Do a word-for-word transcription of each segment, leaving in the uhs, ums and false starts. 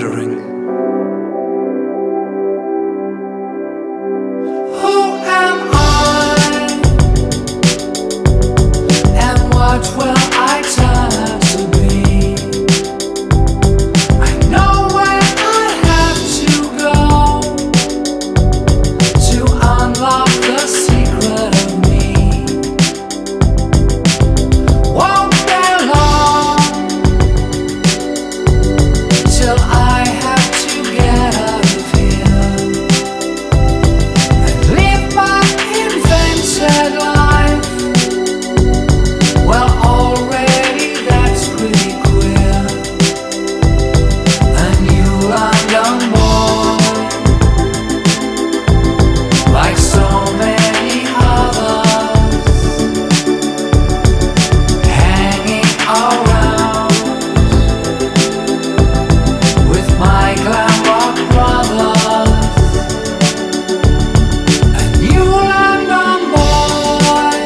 wondering, who am I? And what will I turn out to be? I know where I have to go to unlock the secret of me. Won't be long till I have to get out of here and live my invented life. Well, already that's pretty queer. A new London boy, like so many others, hanging around with my glam rock brothers. A new London boy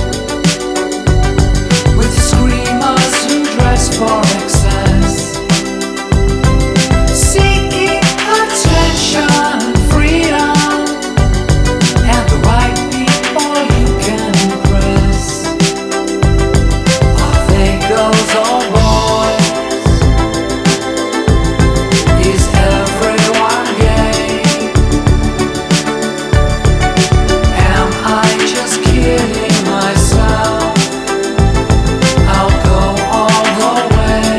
with screamers who dress for excess, seeking attention, freedom, and the right people you can impress. Are they girls or boys? Is everyone gay? Am I just kidding myself? I'll go all the way.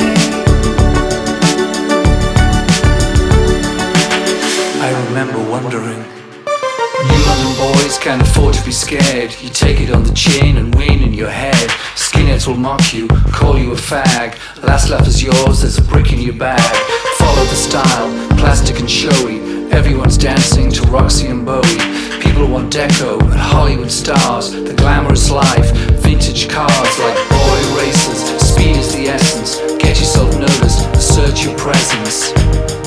I remember wondering. New London boys can't afford to be scared. You take it on the chin and win in your head. Skinheads will mock you, call you a fag. Last laugh is yours, there's a brick in your bag. Follow the style, plastic and showy. Everyone's dancing to Roxy and Bowie. People want deco and Hollywood stars. The glamorous life, vintage cars like boy racers. Speed is the essence, get yourself noticed, assert your presence.